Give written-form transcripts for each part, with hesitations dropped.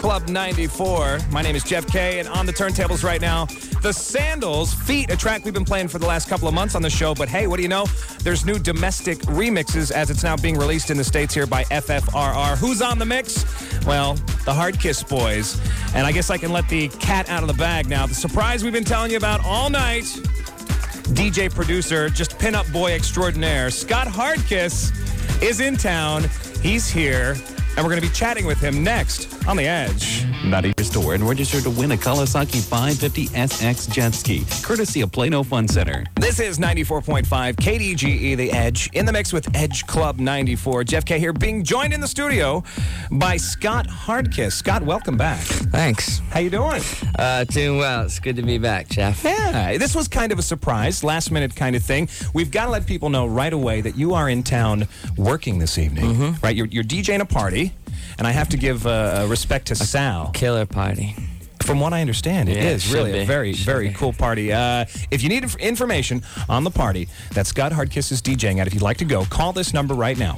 Club 94. My name is Jeff K, and on the turntables right now, The Sandals, Feet, a track we've been playing for the last couple of months on the show. But hey, what do you know? There's new domestic remixes as it's now being released in the States here by FFRR. Who's on the mix? Well, the Hard Kiss Boys. And I guess I can let the cat out of the bag now. The surprise we've been telling you about all night. DJ, producer, just pin-up boy extraordinaire, Scott Hardkiss is in town. He's here, and we're going to be chatting with him next on The Edge. Not at your store and register to win a Kawasaki 550SX jet ski, courtesy of Plano Fun Center. This is 94.5 KDGE, The Edge, in the mix with Edge Club 94. Jeff K here, being joined in the studio by Scott Hardkiss. Scott, welcome back. Thanks. How you doing? Doing well. It's good to be back, Jeff. Yeah, this was kind of a surprise, last-minute kind of thing. We've got to let people know right away that you are in town working this evening, right? You're DJing a party, and I have to give respect to Sal. Killer party. From what I understand, it is really a very, very cool party. If you need information on the party that Scott Hardkiss is DJing at, if you'd like to go, call this number right now,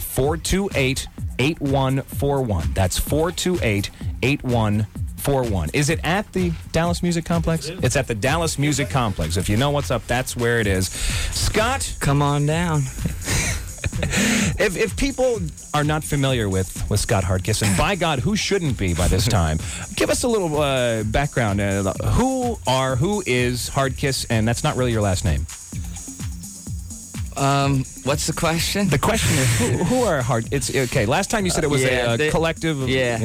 428-8141. That's 428-8141. Is it at the Dallas Music Complex? It's at the Dallas Music Complex. If you know what's up, that's where it is. Scott, come on down. If people are not familiar with Scott Hardkiss, and by God, who shouldn't be by this time, give us a little background. Who is Hardkiss, and that's not really your last name. What's the question? The question is, who are It's okay. Last time you said it was a collective.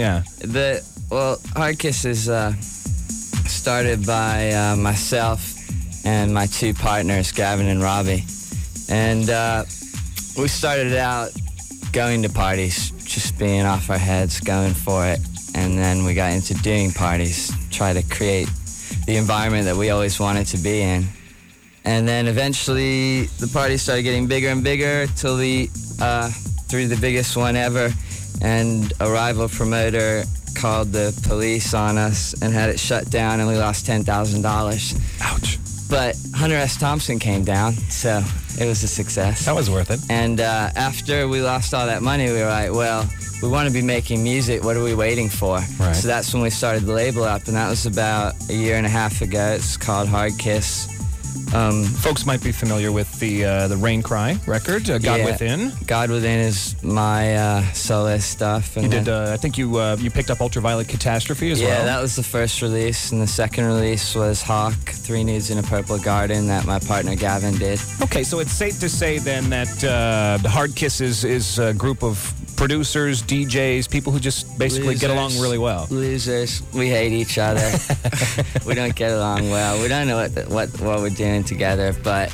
Hardkiss is started by myself and my two partners, Gavin and Robbie, and we started out going to parties, just being off our heads, going for it, and then we got into doing parties, try to create the environment that we always wanted to be in. And then eventually the parties started getting bigger and bigger till through the biggest one ever, and a rival promoter called the police on us and had it shut down, and we lost $10,000. Ouch. But Hunter S. Thompson came down, so it was a success. That was worth it. And after we lost all that money, we were like, well, we want to be making music. What are we waiting for? Right. So that's when we started the label up, and that was about a year and a half ago. It's called Hardkiss. Folks might be familiar with the Rain Cry record, God Within. God Within is my solo stuff. And you did. I think you picked up Ultraviolet Catastrophe as well. Yeah, that was the first release, and the second release was Hawk, 3 Nudes in a Purple Garden, that my partner Gavin did. Okay, so it's safe to say then that the Hardkiss is a group of producers, DJs, people who just basically get along really well. Losers. We hate each other. We don't get along well. We don't know what we're doing together, but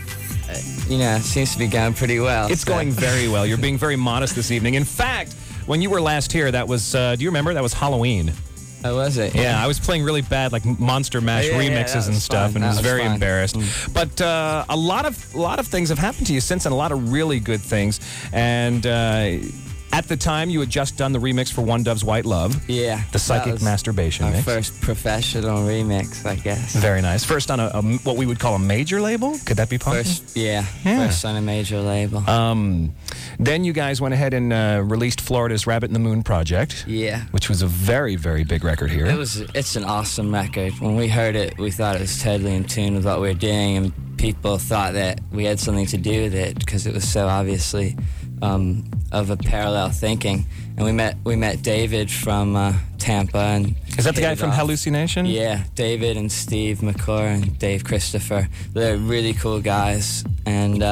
it seems to be going pretty well. It's going very well. You're being very modest this evening. In fact, when you were last here, that was, do you remember? That was Halloween. Oh, was it? Yeah, I was playing really bad, like Monster Mash remixes and stuff, and I was very embarrassed. But a lot of things have happened to you since, and a lot of really good things. And at the time, you had just done the remix for One Dove's White Love. Yeah. The Psychic Masturbation our mix. First professional remix, I guess. Very nice. First on a what we would call a major label? Could that be possible? First on a major label. Then you guys went ahead and released Florida's Rabbit in the Moon project. Yeah. Which was a very, very big record here. It's an awesome record. When we heard it, we thought it was totally in tune with what we were doing, and people thought that we had something to do with it because it was so obviously of a parallel thinking. And we met David from Tampa, and is that the guy from Hallucination? Yeah, David and Steve McClure and Dave Christopher. They're really cool guys, and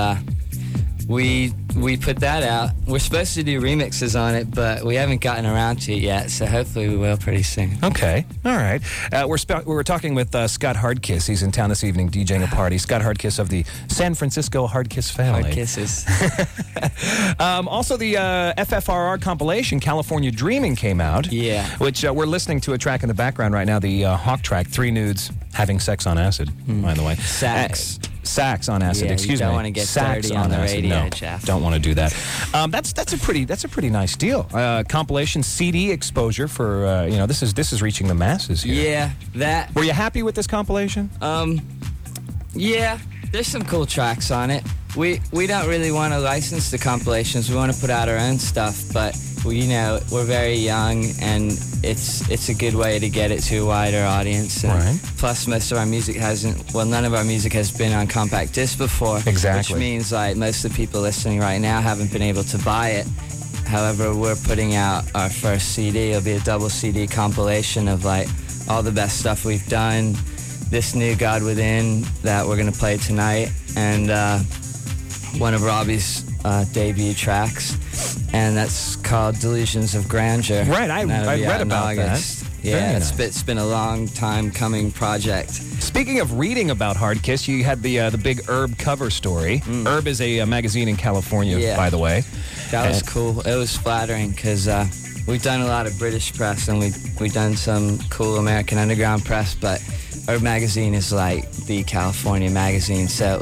we put that out. We're supposed to do remixes on it, but we haven't gotten around to it yet, so hopefully we will pretty soon. Okay, all right. We're talking with Scott Hardkiss. He's in town this evening DJing a party. Scott Hardkiss of the San Francisco Hardkiss family. Hard Kisses. Also, the FFRR compilation, California Dreaming, came out. Yeah. Which we're listening to a track in the background right now, the Hawk track, 3 Nudes Having Sex on Acid, by the way. Sax on acid. Excuse me. You don't want to get dirty on the radio, no, Jeff. Don't want to do that. That's a pretty nice deal. Compilation CD exposure for this is reaching the masses here. Yeah, that. Were you happy with this compilation? Yeah. There's some cool tracks on it. We don't really want to license the compilations. We want to put out our own stuff, but we're very young, and it's a good way to get it to a wider audience. And Right. Plus, most of our music none of our music has been on compact disc before. Exactly. Which means like most of the people listening right now haven't been able to buy it. However, we're putting out our first CD. It'll be a double CD compilation of like all the best stuff we've done. This new God Within that we're gonna play tonight, and one of Robbie's debut tracks, and that's called Delusions of Grandeur. Right, I read about that. Yeah, Very nice. it's been a long time coming project. Speaking of reading about Hard Kiss, you had the big Herb cover story. Herb is a magazine in California, Yeah. by the way. That was cool. It was flattering because we've done a lot of British press, and we've done some cool American underground press, but Herb magazine is like the California magazine, so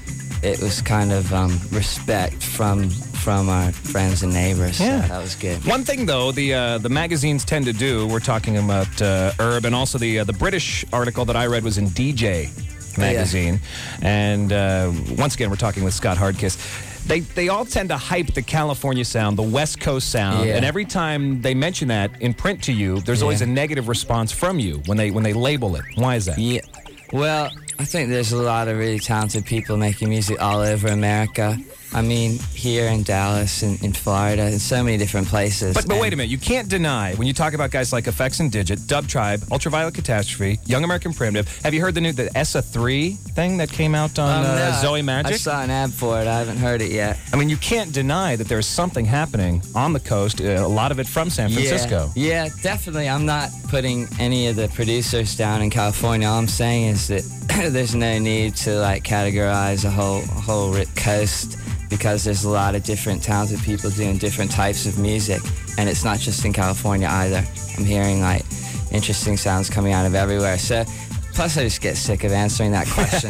it was kind of respect from our friends and neighbors. Yeah. So that was good. One thing, though, the magazines tend to do, we're talking about Herb, and also the British article that I read was in DJ magazine. And once again, we're talking with Scott Hardkiss. They all tend to hype the California sound, the West Coast sound, Yeah. and every time they mention that in print to you, there's always a negative response from you when they label it. Why is that? Yeah. Well, I think there's a lot of really talented people making music all over America. I mean, here in Dallas, in Florida, in so many different places. But wait a minute, you can't deny, when you talk about guys like Effects and Digit, Dub Tribe, Ultraviolet Catastrophe, Young American Primitive, have you heard the ESSA 3 thing that came out on No, Zoe Magic? I saw an ad for it. I haven't heard it yet. I mean, you can't deny that there's something happening on the coast, a lot of it from San Francisco. Yeah, definitely. I'm not putting any of the producers down in California. All I'm saying is that there's no need to like categorize a whole coast, because there's a lot of different talented people doing different types of music, and it's not just in California either. I'm hearing like interesting sounds coming out of everywhere. So, plus I just get sick of answering that question.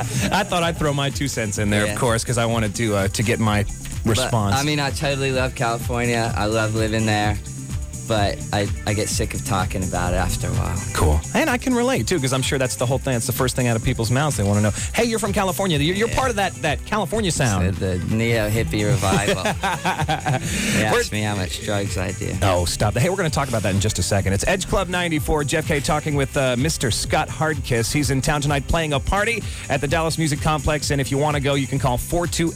I thought I'd throw my 2 cents in there, Yeah. of course, because I wanted to get my response. But, I mean, I totally love California. I love living there. But I get sick of talking about it after a while. Cool. And I can relate, too, because I'm sure that's the whole thing. That's the first thing out of people's mouths. They want to know, hey, you're from California. You're part of that California sound. The neo-hippie revival. They asked me how much drugs I do. Oh, stop that. Hey, we're going to talk about that in just a second. It's Edge Club 94. Jeff K talking with Mr. Scott Hardkiss. He's in town tonight playing a party at the Dallas Music Complex. And if you want to go, you can call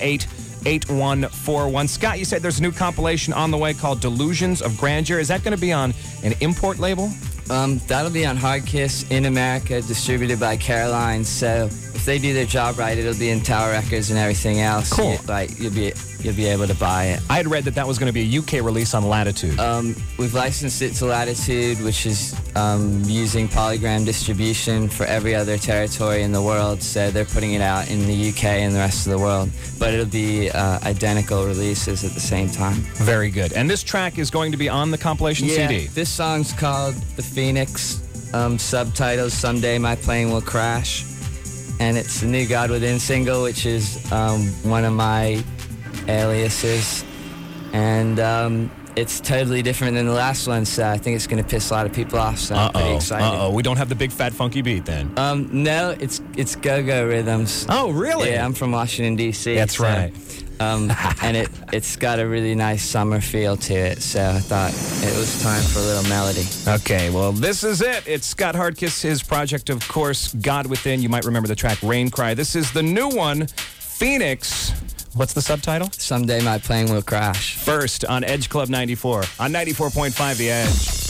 428-8141. Scott, you said there's a new compilation on the way called Delusions of Grandeur. Is that going to be on an import label? That'll be on Hardkiss in America, distributed by Caroline. So if they do their job right, it'll be in Tower Records and everything else. Cool. You'll be able to buy it. I had read that was going to be a UK release on Latitude. We've licensed it to Latitude, which is using Polygram distribution for every other territory in the world. So they're putting it out in the UK and the rest of the world. But it'll be identical releases at the same time. Very good. And this track is going to be on the compilation CD. This song's called The Phoenix. Subtitles, Someday My Plane Will Crash. And it's the new God Within single, which is one of my aliases. And it's totally different than the last one, so I think it's going to piss a lot of people off, so I'm pretty excited. We don't have the big fat funky beat then. No, it's go-go rhythms. Oh, really? Yeah, I'm from Washington, D.C. That's so, right. And it's got a really nice summer feel to it, so I thought it was time for a little melody. Okay, well, this is it. It's Scott Hardkiss, his project, of course, God Within. You might remember the track Rain Cry. This is the new one, Phoenix. What's the subtitle? Someday My Plane Will Crash. First on Edge Club 94 on 94.5 The Edge.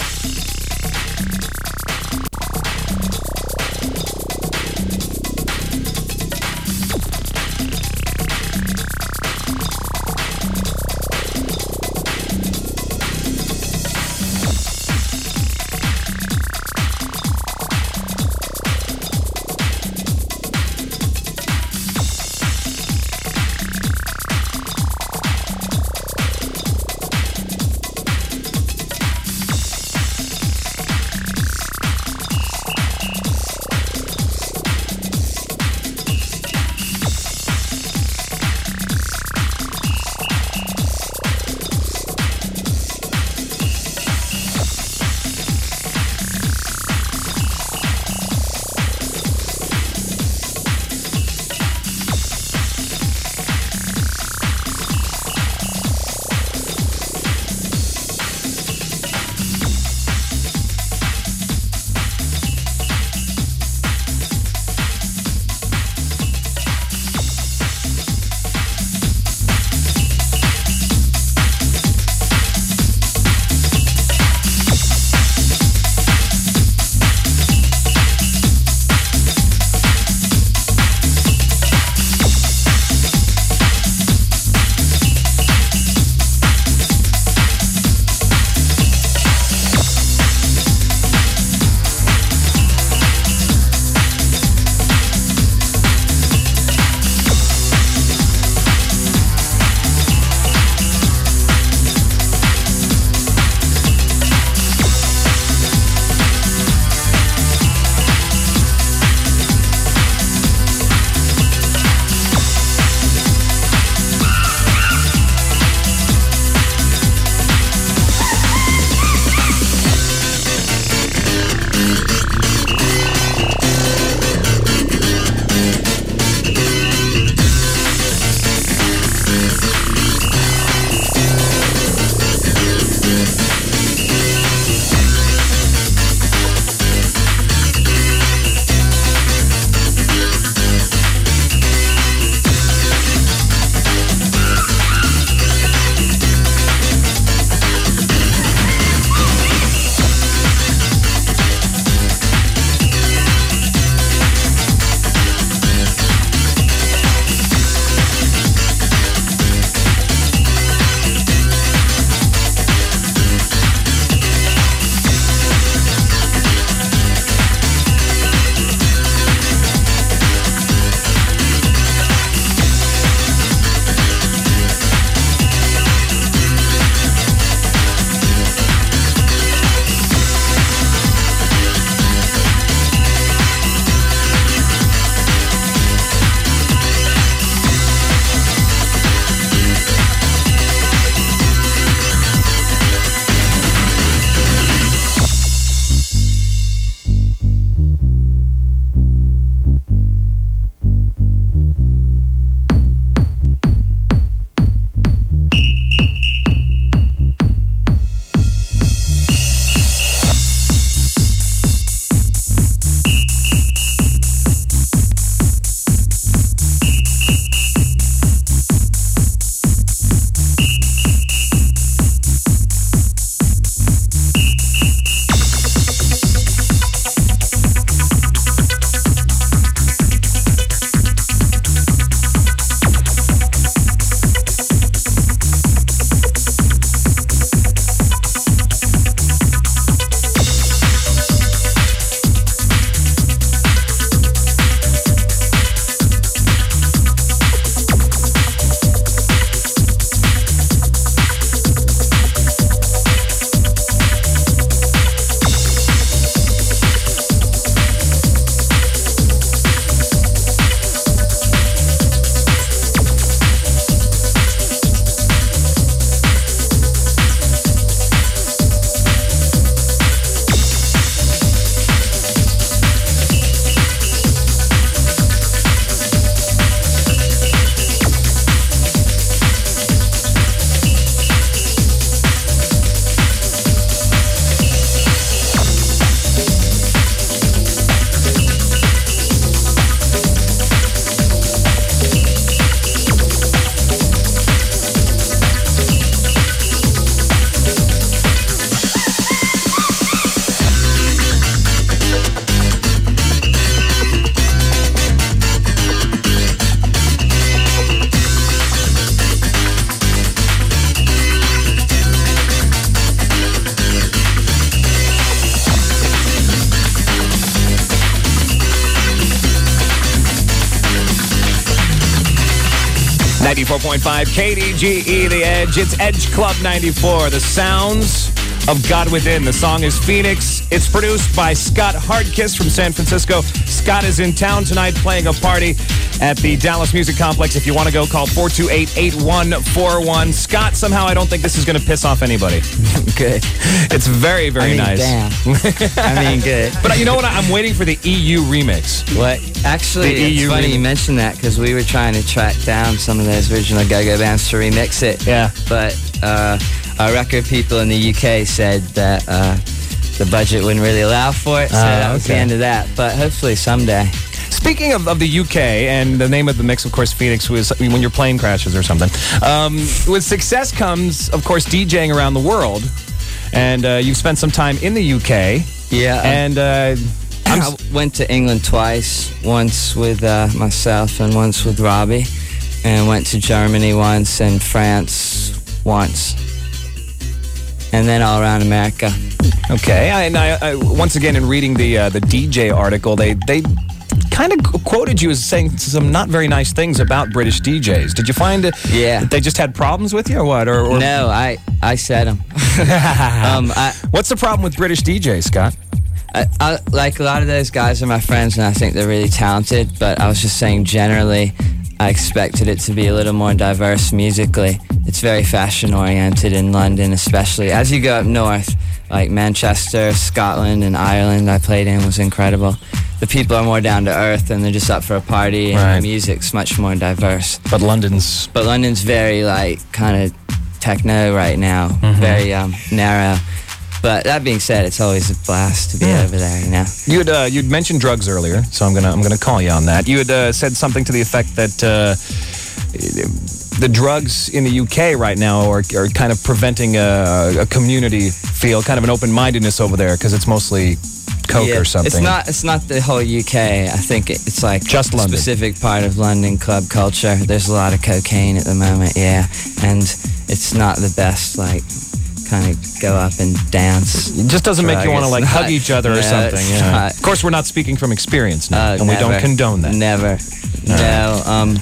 94.5 KDGE, The Edge. It's Edge Club 94, the sounds of God Within. The song is Phoenix. It's produced by Scott Hardkiss from San Francisco. Scott is in town tonight playing a party at the Dallas Music Complex. If you want to go, call 428-8141. Scott, somehow I don't think this is going to piss off anybody. Good. It's very, very nice. Damn. Good. But you know what? I'm waiting for the EU remix. What? Actually, The it's EU funny remix. you mentioned that because we were trying to track down some of those original go-go bands to remix it. Yeah. But our record people in the UK said that the budget wouldn't really allow for it, so that was the end of that. But hopefully someday. Speaking of the UK, and the name of the mix, of course, Phoenix, was when your plane crashes or something. With success comes, of course, DJing around the world. And you've spent some time in the UK. Yeah. And I went to England twice, once with myself and once with Robbie, and went to Germany once and France once, and then all around America. okay. I once again, in reading the DJ article, they kind of quoted you as saying some not very nice things about British DJs. Did you find that they just had problems with you or what? Or No, I said them. What's the problem with British DJs, Scott? I like a lot of those guys are my friends, and I think they're really talented. But I was just saying, generally, I expected it to be a little more diverse musically. It's very fashion-oriented in London, especially. As you go up north, like Manchester, Scotland, and Ireland I played in was incredible. The people are more down to earth, and they're just up for a party, and the music's much more diverse. But London's very, like, kind of techno right now, very narrow. But that being said, it's always a blast to be over there, you know. You'd mentioned drugs earlier, so I'm gonna call you on that. You had said something to the effect that the drugs in the UK right now are kind of preventing a community feel, kind of an open-mindedness over there, because it's mostly coke or something. It's not the whole UK. I think it's like just London. Specific part of London club culture. There's a lot of cocaine at the moment, and it's not the best, like, kind of go up and dance. It just doesn't make you want to, like, hug each other or something. It's Yeah. not. Of course, we're not speaking from experience now, and we Never. don't condone that. Never. No.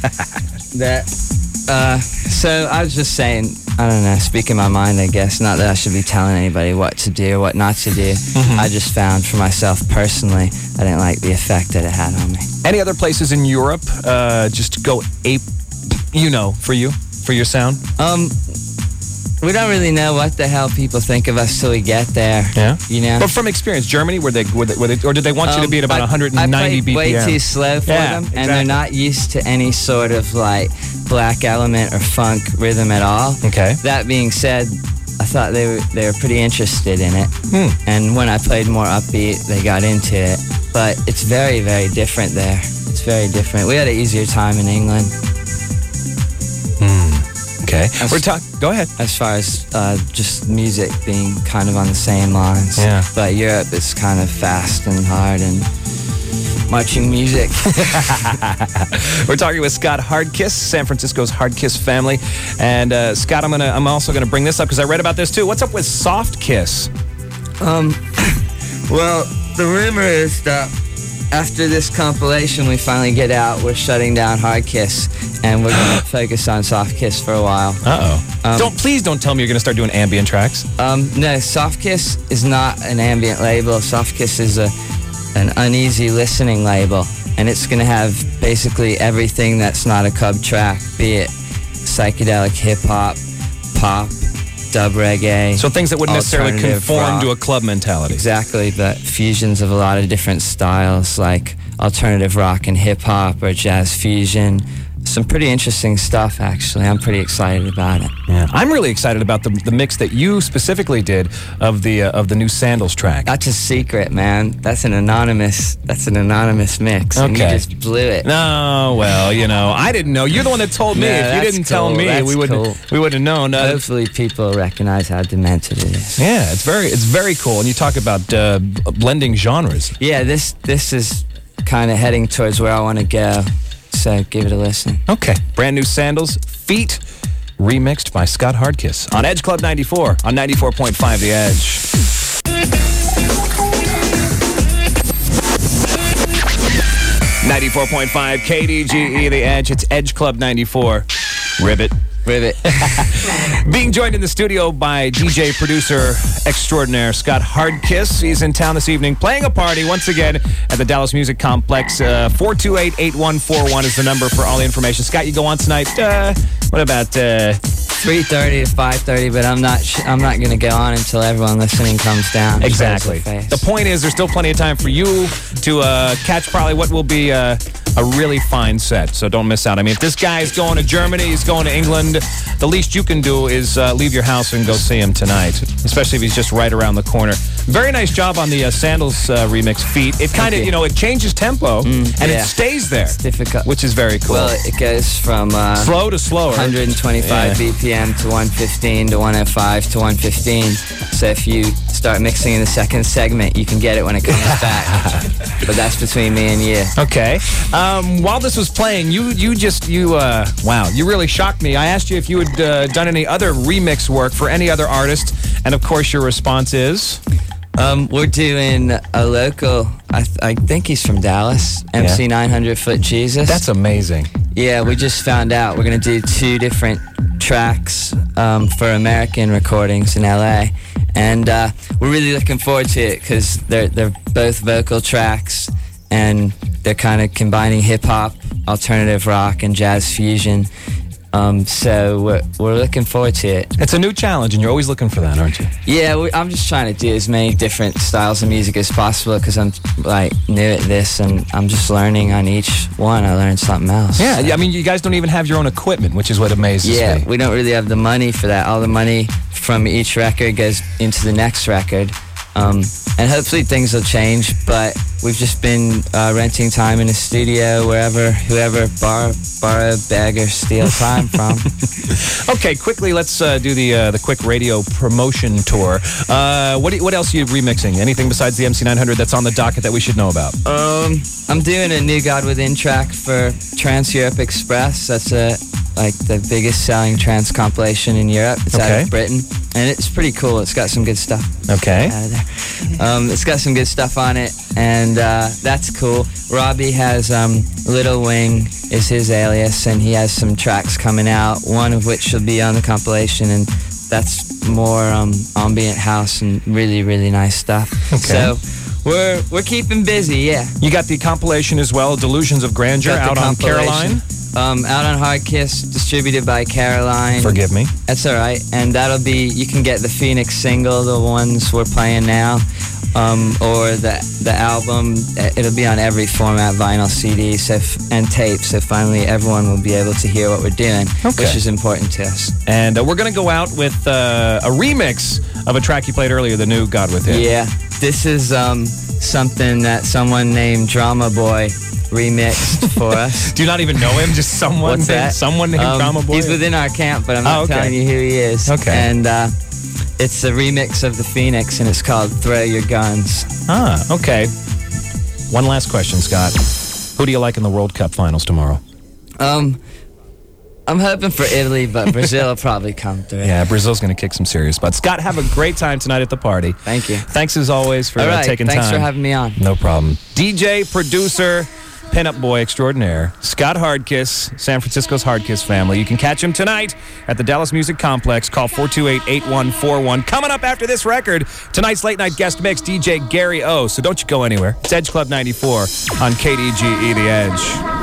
So I was just saying, I don't know, speaking my mind, I guess. Not that I should be telling anybody what to do or what not to do. I just found for myself personally, I didn't like the effect that it had on me. Any other places in Europe just go ape, for your sound? We don't really know what the hell people think of us till we get there. Yeah. You know? But from experience, Germany, or did they want you to be at about 190 I played BPM? way too slow for them, exactly. and they're not used to any sort of, like, black element or funk rhythm at all. Okay. That being said, I thought they were pretty interested in it. And when I played more upbeat, they got into it. But it's very, very different there. It's very different. We had an easier time in England. Okay. Go ahead. As far as just music being kind of on the same lines. Yeah. But Europe is kind of fast and hard and marching music. We're talking with Scott Hardkiss, San Francisco's Hardkiss family. And Scott, I'm also gonna bring this up because I read about this too. What's up with Soft Kiss? Well, the rumor is that after this compilation we finally get out, we're shutting down Hardkiss, and we're going to focus on Soft Kiss for a while. Please don't tell me you're going to start doing ambient tracks. No, Soft Kiss is not an ambient label. Soft Kiss is an uneasy listening label, and it's going to have basically everything that's not a club track, be it psychedelic hip-hop, pop, dub reggae. So things that wouldn't necessarily alternative conform rock. to a club mentality. Exactly, but fusions of a lot of different styles, like alternative rock and hip-hop or jazz fusion. Some pretty interesting stuff, actually. I'm pretty excited about it. Yeah, I'm really excited about the mix that you specifically did of the new Sandals track. That's a secret, man. That's an anonymous mix. And you Okay. just blew it. No, well, I didn't know. You're the one that told me. No, If you that's didn't tell cool. me, That's we wouldn't have known. Hopefully people recognize how demented it is. Yeah, it's very cool. And you talk about blending genres. Yeah, this is kind of heading towards where I want to go. So give it a listen. Okay. Brand new Sandals, Feet, remixed by Scott Hardkiss on Edge Club 94 on 94.5 The Edge. 94.5 KDGE The Edge. It's Edge Club 94. Ribbit. Ribbit. Being joined in the studio by DJ producer extraordinaire Scott Hardkiss. He's in town this evening playing a party once again at the Dallas Music Complex. 428-8141 is the number for all the information. Scott, you go on tonight. What about 3:30 to 5:30, but I'm not going to go on until everyone listening comes down. Exactly. The point is, there's still plenty of time for you to catch probably what will be a really fine set. So don't miss out. I mean, if this guy is going to Germany, he's going to England, the least you can do is leave your house and go see him tonight, especially if he's just right around the corner. Very nice job on the Sandals remix, Feet. It kind of, it changes tempo, and it stays there. It's difficult. Which is very cool. Well, it goes from slow to slower. 125 BPM to 115 to 105 to 115. So if you start mixing in the second segment, you can get it when it comes back. But that's between me and you. Okay. While this was playing, you really shocked me. I asked you if you had done any other remix work for any other artist, and of course your response is? We're doing a local, I think he's from Dallas, MC 900 Foot Jesus. That's amazing. Yeah, we just found out we're going to do 2 different tracks for American recordings in LA. And we're really looking forward to it because they're both vocal tracks, and they're kind of combining hip-hop, alternative rock, and jazz fusion. So we're looking forward to it. It's a new challenge, and you're always looking for that, aren't you? Yeah, I'm just trying to do as many different styles of music as possible because I'm new at this, and I'm just learning on each one. I learned something else. Yeah, I mean, you guys don't even have your own equipment, which is what amazes me. Yeah, we don't really have the money for that. All the money from each record goes into the next record. And hopefully things will change, but we've just been renting time in a studio whoever borrow, beg, or steal time from. Okay, quickly, let's do the quick radio promotion tour. What else are you remixing? Anything besides the MC 900 that's on the docket that we should know about? I'm doing a New God Within track for Trans Europe Express. That's the biggest selling trance compilation in Europe. It's out of Britain, and it's pretty cool. It's got some good stuff. Okay. It's got some good stuff on it, and that's cool. Robbie has Little Wing is his alias, and he has some tracks coming out, one of which will be on the compilation, and that's more ambient house and really, really nice stuff. Okay. So we're keeping busy, yeah. You got the compilation as well, Delusions of Grandeur, out on Caroline? Out on Hardkiss, distributed by Caroline. Forgive me. That's all right. And that'll be, you can get the Phoenix single, the ones we're playing now, or the album. It'll be on every format, vinyl, CD, and tape. So finally everyone will be able to hear what we're doing, which is important to us. And we're going to go out with a remix of a track you played earlier, the new God Within. Yeah. This is something that someone named Drama Boy remixed for us. Do you not even know him? Just someone? What's that? Someone named Drama Boy? He's within our camp, but I'm not telling you who he is. Okay. And it's a remix of the Phoenix, and it's called Throw Your Guns. Ah, okay. One last question, Scott. Who do you like in the World Cup finals tomorrow? I'm hoping for Italy, but Brazil will probably come through. Yeah, Brazil's going to kick some serious butts. Scott, have a great time tonight at the party. Thank you. Thanks as always for taking time. Thanks for having me on. No problem. DJ, producer, pinup boy extraordinaire, Scott Hardkiss, San Francisco's Hardkiss family. You can catch him tonight at the Dallas Music Complex. Call 428-8141. Coming up after this record, tonight's late night guest mix, DJ Gary O. So don't you go anywhere. It's Edge Club 94 on KDGE The Edge.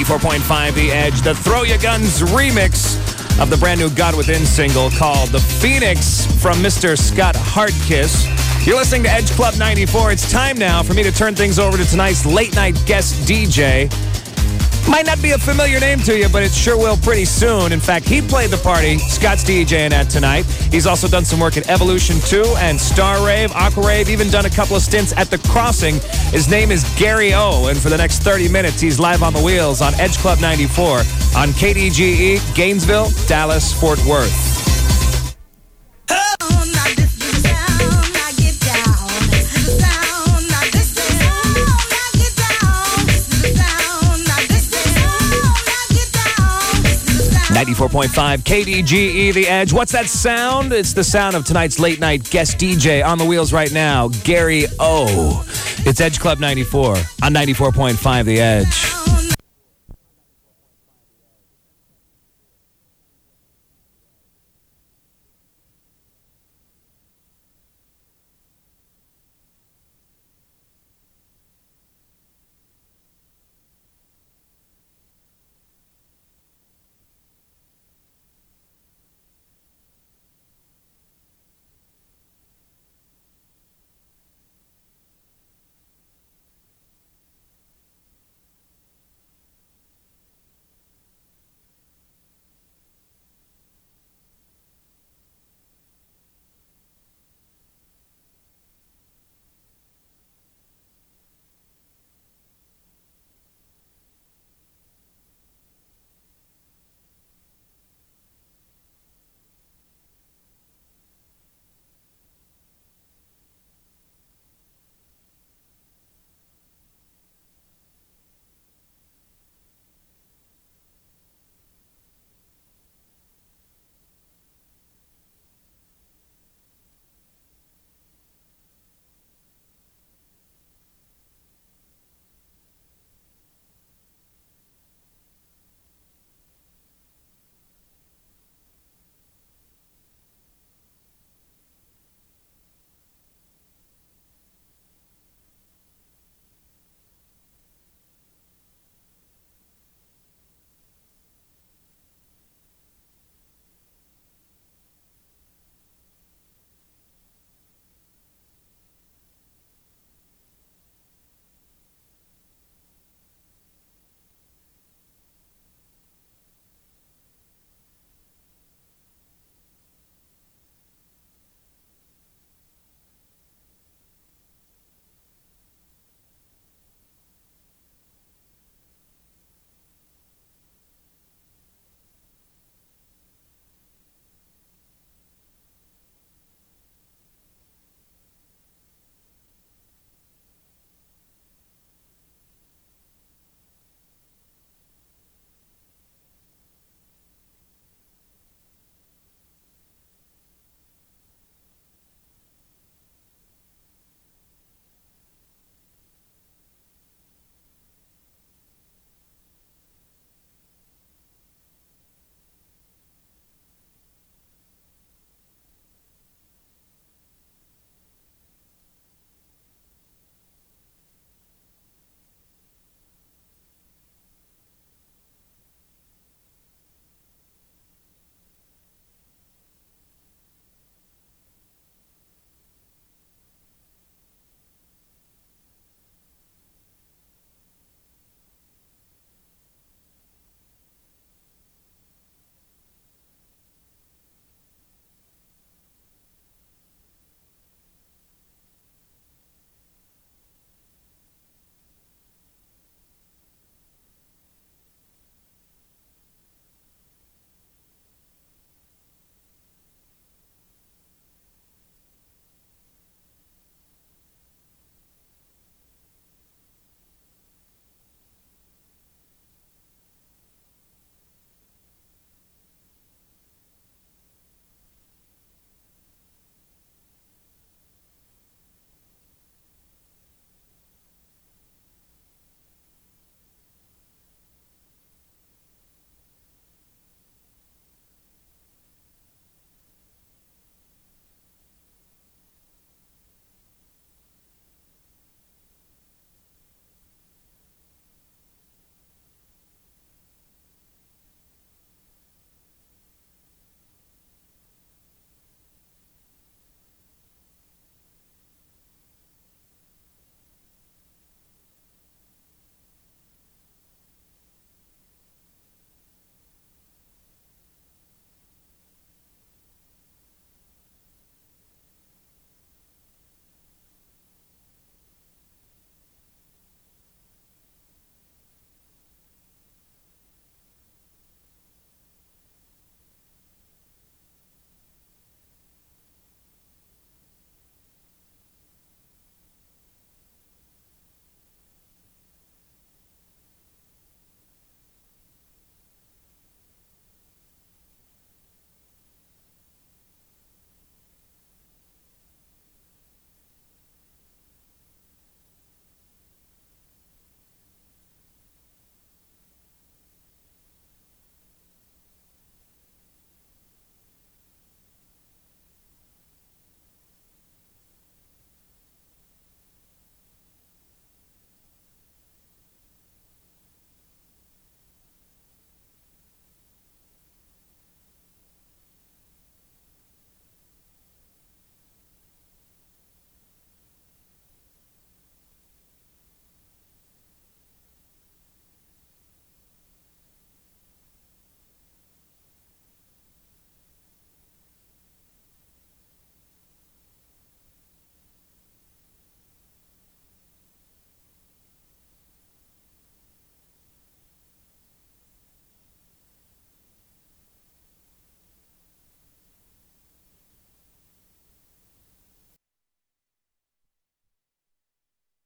94.5 The Edge, the Throw Ya Guns remix of the brand new God Within single called The Phoenix from Mr. Scott Hardkiss. You're listening to Edge Club 94. It's time now for me to turn things over to tonight's late night guest DJ. Might not be a familiar name to you, but it sure will pretty soon. In fact, he played the party Scott's DJing at tonight. He's also done some work at Evolution 2 and Star Rave, Aqua Rave, even done a couple of stints at The Crossing. His name is Gary O, and for the next 30 minutes, he's live on the wheels on Edge Club 94 on KDGE, Gainesville, Dallas, Fort Worth. .5 KDGE The Edge. What's that sound? It's the sound of tonight's late night guest DJ on the wheels right now, Gary O. It's Edge Club 94 on 94.5 The Edge.